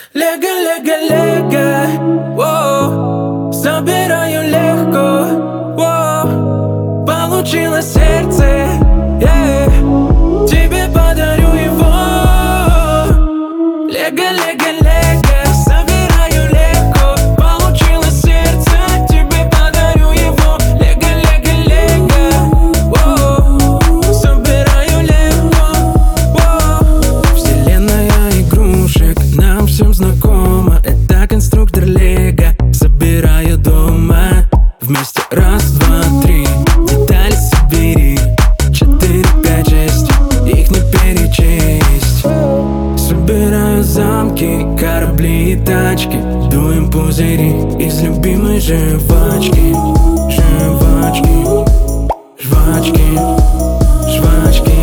Лего, лего, лего, воу, собираю легко, воу, получилось сердце, тебе подарю его. Лего, лего, лего, собираю легко, получилось сердце, тебе подарю его. Лего, лего, лего, воу, собираю легко, воу. Вселенная игрушек нам всем знакома, это конструктор Лего. Собираю дома вместе раз, два, три, детали собери. 4, 5, 6, их не перечесть. Собираю замки, корабли и тачки, дуем пузыри из любимой жвачки. Жвачки, жвачки, жвачки.